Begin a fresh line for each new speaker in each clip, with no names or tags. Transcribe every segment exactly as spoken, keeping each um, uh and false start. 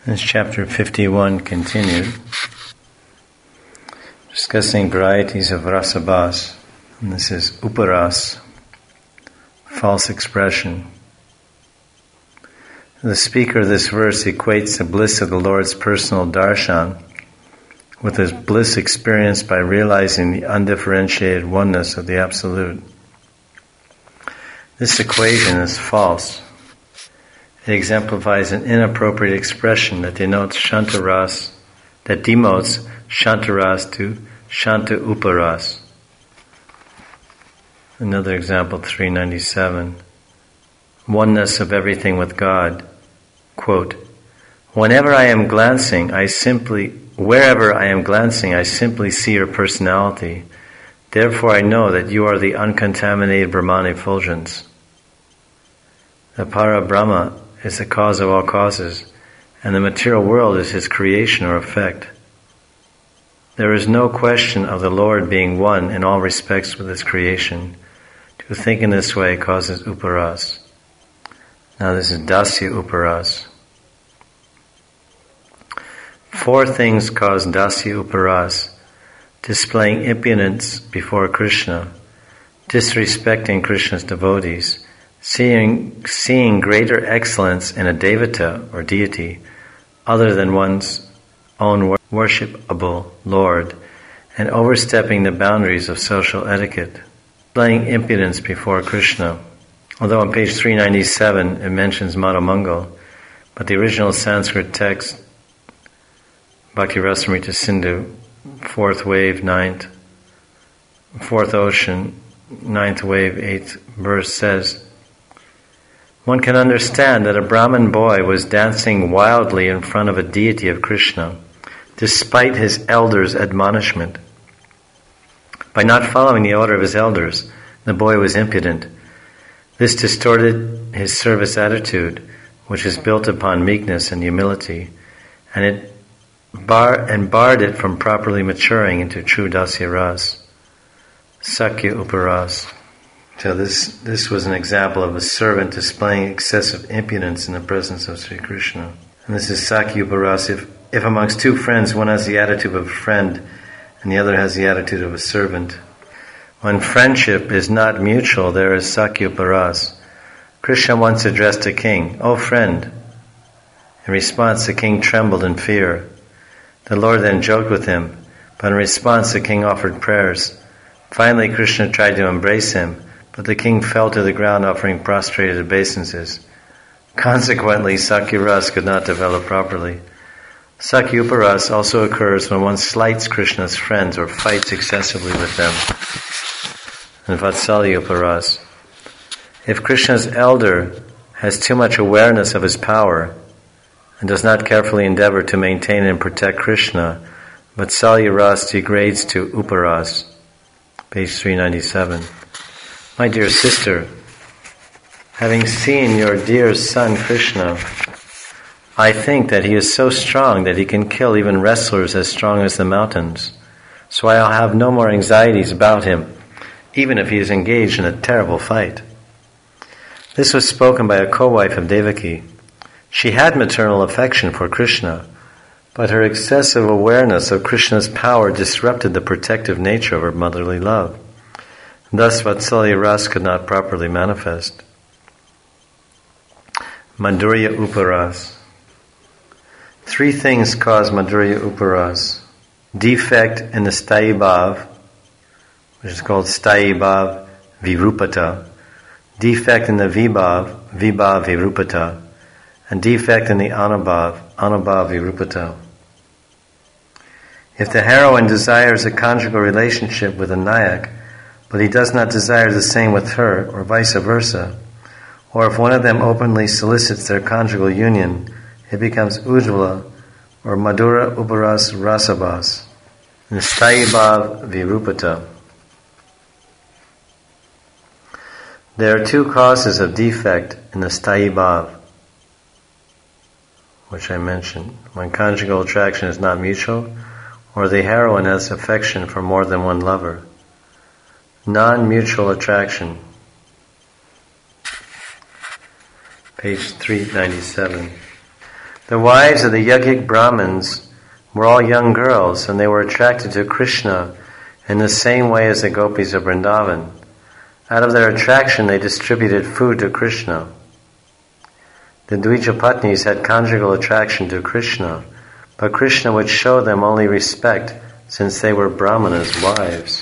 This chapter fifty-one continued, discussing varieties of rasabhas. And this is uparas, false expression. The speaker of this verse equates the bliss of the Lord's personal darshan with his bliss experienced by realizing the undifferentiated oneness of the Absolute. This equation is false. It exemplifies an inappropriate expression that denotes shantaras, that demotes shantaras to shanta uparas. Another example, three ninety-seven. Oneness of everything with God. Quote, Whenever I am glancing, I simply, wherever I am glancing, I simply see your personality. Therefore I know that you are the uncontaminated Brahman effulgence. The Para Brahma is the cause of all causes, and the material world is his creation or effect. There is no question of the Lord being one in all respects with his creation. To think in this way causes uparas. Now this is dasya uparas. Four things cause dasya uparas: displaying impudence before Krishna, disrespecting Krishna's devotees, Seeing, seeing greater excellence in a devata or deity other than one's own worshipable Lord, and overstepping the boundaries of social etiquette, displaying impudence before Krishna. Although on page three ninety-seven it mentions Madhamangal, but the original Sanskrit text, Bhakti Rasamrita Sindhu, fourth wave, ninth, fourth ocean, ninth wave, eighth verse says, one can understand that a Brahmin boy was dancing wildly in front of a deity of Krishna, despite his elders' admonishment. By not following the order of his elders, the boy was impudent. This distorted his service attitude, which is built upon meekness and humility, and it bar and barred it from properly maturing into true dasya ras, sakya uparas. So this this was an example of a servant displaying excessive impudence in the presence of Sri Krishna. And this is Sakya Uparas. If, if amongst two friends one has the attitude of a friend and the other has the attitude of a servant, when friendship is not mutual, there is Sakya Uparas. Krishna once addressed a king, "O friend." In response, the king trembled in fear. The Lord then joked with him, but in response the king offered prayers. Finally, Krishna tried to embrace him, but the king fell to the ground offering prostrated obeisances. Consequently, Sakya Ras could not develop properly. Sakya Uparas also occurs when one slights Krishna's friends or fights excessively with them. And Vatsalya Uparas. If Krishna's elder has too much awareness of his power and does not carefully endeavor to maintain and protect Krishna, Vatsalya Ras degrades to Uparas. Page three ninety-seven. My dear sister, having seen your dear son Krishna, I think that he is so strong that he can kill even wrestlers as strong as the mountains. So I'll have no more anxieties about him, even if he is engaged in a terrible fight. This was spoken by a co-wife of Devaki. She had maternal affection for Krishna, but her excessive awareness of Krishna's power disrupted the protective nature of her motherly love. Thus, Vatsalya Ras could not properly manifest. Madhurya Uparas. Three things cause Madhurya Uparas. Defect in the Sthayi Bhav, which is called Sthayi Bhav Virupata. Defect in the Vibhav, Vibhav Virupata. And defect in the Anubhav, Anubhav Virupata. If the heroine desires a conjugal relationship with a Nayak, but he does not desire the same with her, or vice versa, or if one of them openly solicits their conjugal union, it becomes Ujjvala, or Madhura Uparas Rasabhas, and Sthayi Bhav Virupata. There are two causes of defect in the Sthayi Bhav, which I mentioned. When conjugal attraction is not mutual, or the heroine has affection for more than one lover. Non-mutual attraction. Page three ninety-seven. The wives of the yogic Brahmins were all young girls, and they were attracted to Krishna in the same way as the gopis of Vrindavan. Out of their attraction, they distributed food to Krishna. The Dvijapatnis had conjugal attraction to Krishna, but Krishna would show them only respect since they were Brahmanas' wives.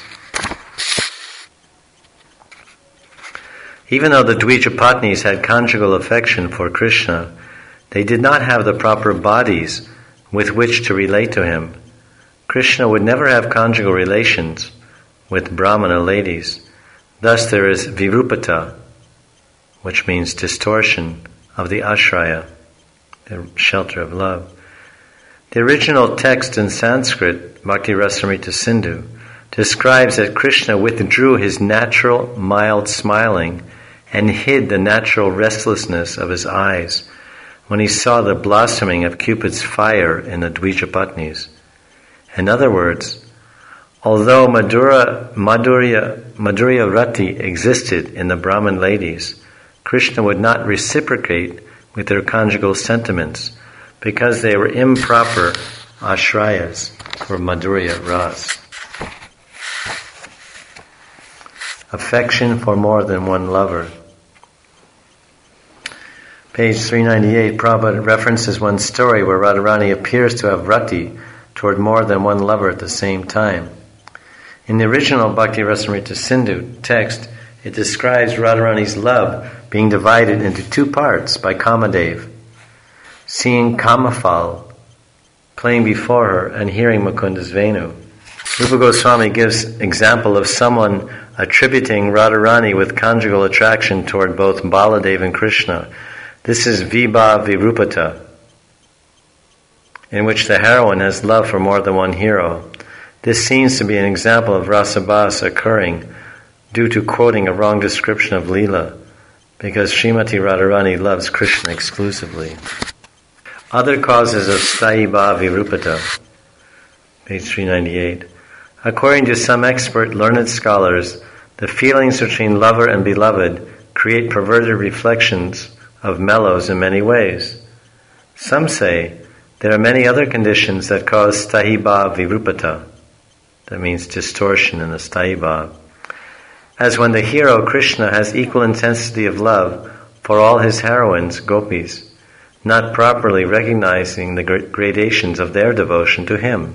Even though the Dvijapatnis had conjugal affection for Krishna, they did not have the proper bodies with which to relate to him. Krishna would never have conjugal relations with Brahmana ladies. Thus there is virupata, which means distortion of the ashraya, the shelter of love. The original text in Sanskrit, Bhakti Rasamrita Sindhu, describes that Krishna withdrew his natural mild smiling and hid the natural restlessness of his eyes when he saw the blossoming of Cupid's fire in the Dvijapatnis. In other words, although Madhura, Madhurya, Madhurya Rati existed in the Brahmin ladies, Krishna would not reciprocate with their conjugal sentiments because they were improper ashrayas for Madhurya Ras. Affection for more than one lover. Page three ninety-eight, Prabhupada references one story where Radharani appears to have rati toward more than one lover at the same time. In the original Bhakti Rasamrita Sindhu text, it describes Radharani's love being divided into two parts by Kamadev, seeing Kamafal playing before her and hearing Mukunda's Venu. Rupa Goswami gives example of someone attributing Radharani with conjugal attraction toward both Baladev and Krishna. This is Vibha Virupata, in which the heroine has love for more than one hero. This seems to be an example of rasabhas occurring due to quoting a wrong description of Leela, because Srimati Radharani loves Krishna exclusively. Other causes of Sthayi-bha Virupata, page three ninety-eight. According to some expert learned scholars, the feelings between lover and beloved create perverted reflections of mellows in many ways. Some say there are many other conditions that cause Sthayi-bha Virupata, that means distortion in the Sthayi-bha, as when the hero Krishna has equal intensity of love for all his heroines, gopis, not properly recognizing the gradations of their devotion to him.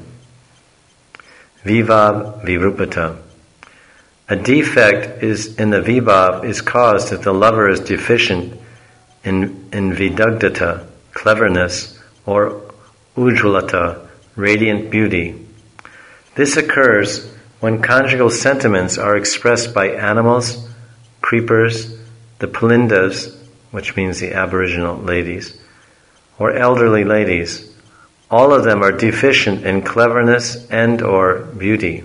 Vibhav Virupata. A defect is in the vibhav is caused if the lover is deficient in, in vidagdhata, cleverness, or ujjvalata, radiant beauty. This occurs when conjugal sentiments are expressed by animals, creepers, the pulindas, which means the aboriginal ladies, or elderly ladies. All of them are deficient in cleverness and or beauty.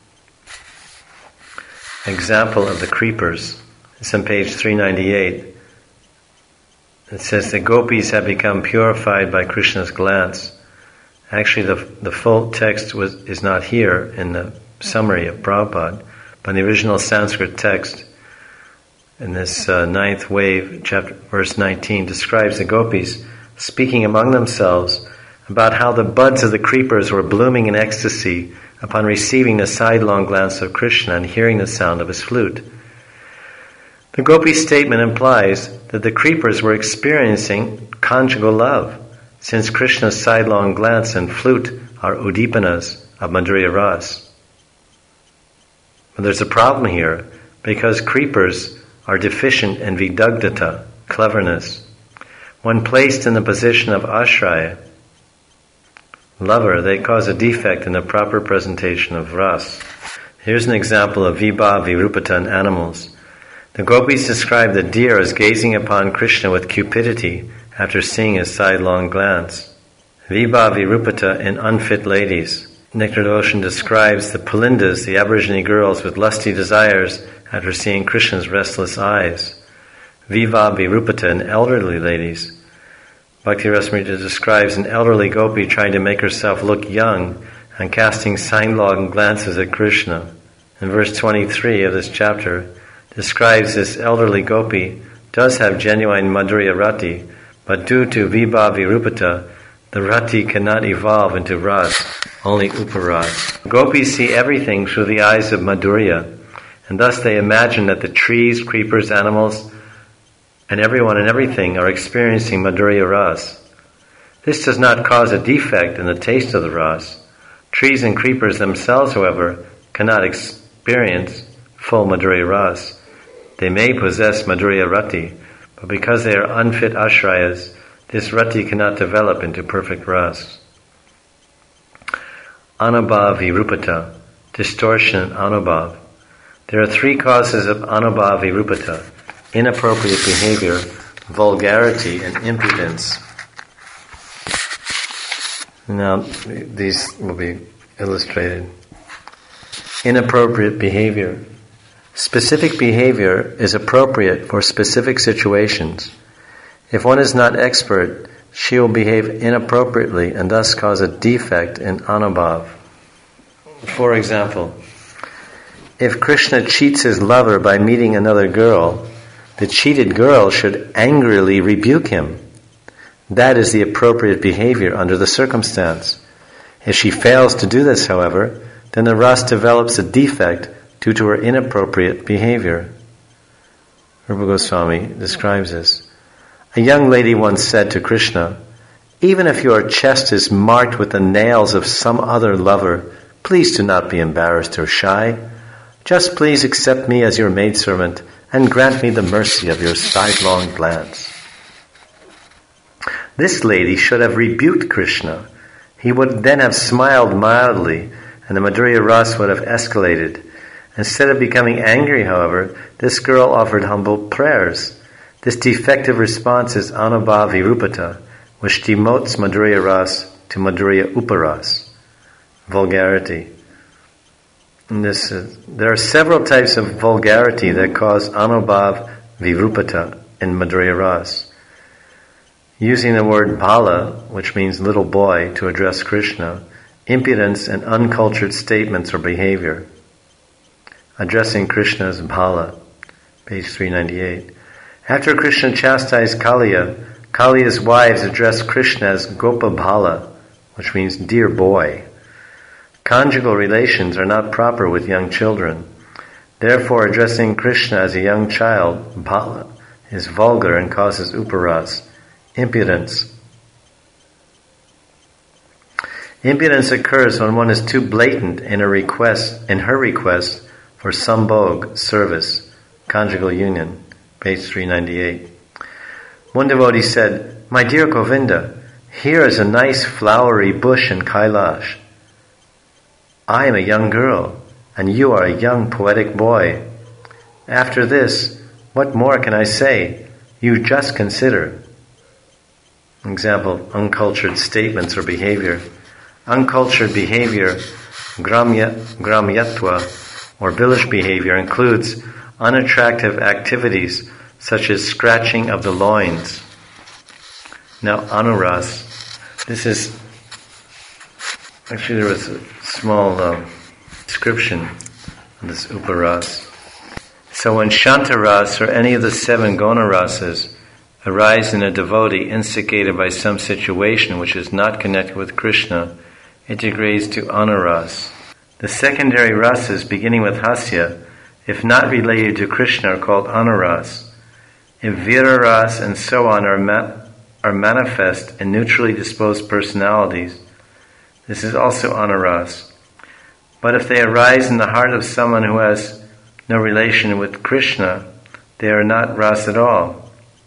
Example of the creepers. It's on page three ninety-eight. It says the gopis have become purified by Krishna's glance. Actually, the the full text was is not here in the summary of Prabhupada, but the original Sanskrit text in this uh, ninth wave, chapter verse nineteen, describes the gopis speaking among themselves about how the buds of the creepers were blooming in ecstasy upon receiving the sidelong glance of Krishna and hearing the sound of his flute. The gopi statement implies that the creepers were experiencing conjugal love, since Krishna's sidelong glance and flute are udipanas of Madhurya Ras. But there's a problem here, because creepers are deficient in vidagdhata, cleverness. When placed in the position of ashraya, lover, they cause a defect in the proper presentation of ras. Here's an example of vibha virupata in animals. The gopis describe the deer as gazing upon Krishna with cupidity after seeing his sidelong glance. Vibha virupata in unfit ladies. Nectar Devotion describes the pulindas, the aborigine girls, with lusty desires after seeing Krishna's restless eyes. Vibha virupata in elderly ladies. Bhakti Rasamrita describes an elderly gopi trying to make herself look young and casting sidelong glances at Krishna. And verse twenty-three of this chapter describes this elderly gopi does have genuine Madhurya Rati, but due to vibha virupata, the rati cannot evolve into ras, only uparas. Gopis see everything through the eyes of Madhurya, and thus they imagine that the trees, creepers, animals, and everyone and everything are experiencing Madhurya ras. This does not cause a defect in the taste of the ras. Trees and creepers themselves, however, cannot experience full Madhurya ras. They may possess Madhurya rati, but because they are unfit ashrayas, this rati cannot develop into perfect ras. Anubhav virupata, distortion and anubhav. There are three causes of anubhav virupata: inappropriate behavior, vulgarity, and impudence. Now, these will be illustrated. Inappropriate behavior. Specific behavior is appropriate for specific situations. If one is not expert, she will behave inappropriately and thus cause a defect in anubhav. For example, if Krishna cheats his lover by meeting another girl, the cheated girl should angrily rebuke him. That is the appropriate behavior under the circumstance. If she fails to do this, however, then the ras develops a defect due to her inappropriate behavior. Rupa Goswami describes this. A young lady once said to Krishna, "Even if your chest is marked with the nails of some other lover, please do not be embarrassed or shy. Just please accept me as your maidservant and grant me the mercy of your sidelong glance." This lady should have rebuked Krishna. He would then have smiled mildly, and the Madhurya ras would have escalated. Instead of becoming angry, however, this girl offered humble prayers. This defective response is anubhav virupata, which demotes Madhurya ras to Madhurya uparas, vulgarity. And this is, there are several types of vulgarity that cause anubhav virupata in Madhurya ras. Using the word bala, which means little boy, to address Krishna, impudence and uncultured statements or behavior. Addressing Krishna as bala, page three ninety-eight. After Krishna chastised Kaliya, Kaliya's wives addressed Krishna as Gopabala, which means dear boy. Conjugal relations are not proper with young children. Therefore, addressing Krishna as a young child, bala, is vulgar and causes uparas, impudence. Impudence occurs when one is too blatant in a request, in her request for sambhog, service, conjugal union, page three ninety-eight. One devotee said, "My dear Govinda, here is a nice flowery bush in Kailash. I am a young girl, and you are a young poetic boy. After this, what more can I say? You just consider." Example, uncultured statements or behavior. Uncultured behavior, gramya, gramyatva, or village behavior, includes unattractive activities such as scratching of the loins. Now, anuras. This is, actually there was a small um, description of this uparas. So when shantaras or any of the seven gonarasas arise in a devotee instigated by some situation which is not connected with Krishna, it degrades to anuras. The secondary rasas beginning with hasya, if not related to Krishna, are called anuras. If viraras and so on are, ma- are manifest in neutrally disposed personalities, this is also anuras. But if they arise in the heart of someone who has no relation with Krishna, they are not ras at all.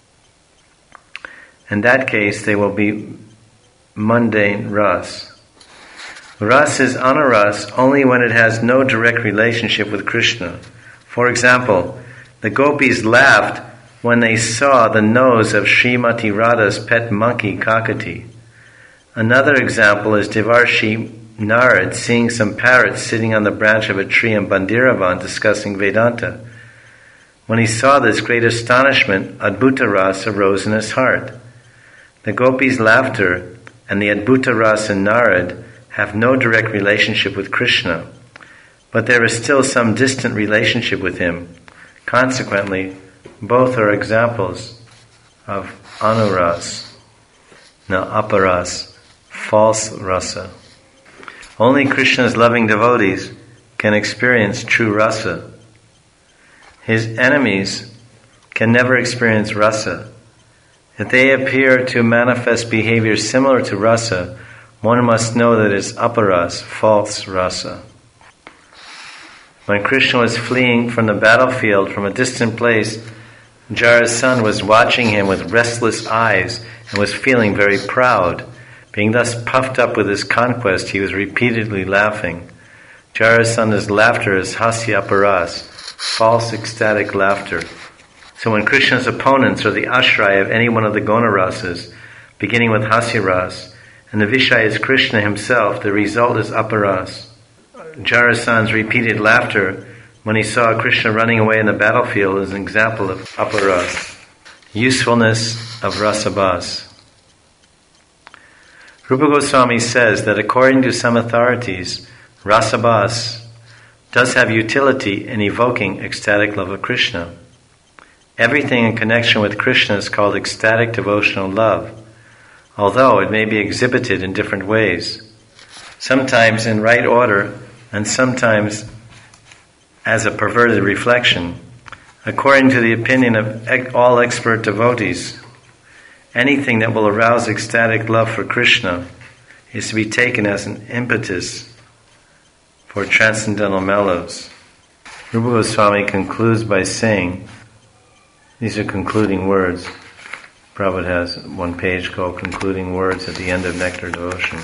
In that case, they will be mundane ras. Ras is anuras only when it has no direct relationship with Krishna. For example, the gopis laughed when they saw the nose of Srimati Radha's pet monkey, Kakati. Another example is Devarshi Narad seeing some parrots sitting on the branch of a tree in Bandiravan discussing Vedanta. When he saw this, great astonishment, Adbhuta Ras arose in his heart. The gopis' laughter and the Adbhuta Ras in Narad have no direct relationship with Krishna, but there is still some distant relationship with him. Consequently, both are examples of anuras. na aparas, false rasa. Only Krishna's loving devotees can experience true rasa. His enemies can never experience rasa. If they appear to manifest behavior similar to rasa, one must know that it's aparas, false rasa. When Krishna was fleeing from the battlefield from a distant place, Jarasandha was watching him with restless eyes and was feeling very proud. Being thus puffed up with his conquest, he was repeatedly laughing. Jarasandha's laughter is hasya aparas, false ecstatic laughter. So when Krishna's opponents are the ashraya of any one of the guna rasas, beginning with hasya ras, and the vishaya is Krishna himself, the result is aparas. Jarasandha's repeated laughter when he saw Krishna running away in the battlefield is an example of aparas. Usefulness of rasabhas. Rupa Goswami says that according to some authorities, rasabhas does have utility in evoking ecstatic love of Krishna. Everything in connection with Krishna is called ecstatic devotional love, although it may be exhibited in different ways, sometimes in right order and sometimes as a perverted reflection. According to the opinion of all expert devotees, anything that will arouse ecstatic love for Krishna is to be taken as an impetus for transcendental mellows. Rupa Goswami concludes by saying, these are concluding words. Prabhupada has one page called Concluding Words at the end of Nectar Devotion.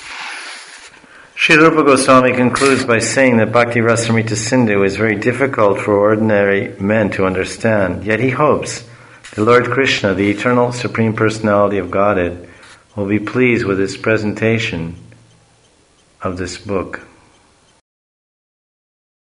Srila Rupa Goswami concludes by saying that Bhakti Rasamrita Sindhu is very difficult for ordinary men to understand, yet he hopes the Lord Krishna, the eternal Supreme Personality of Godhead, will be pleased with his presentation of this book.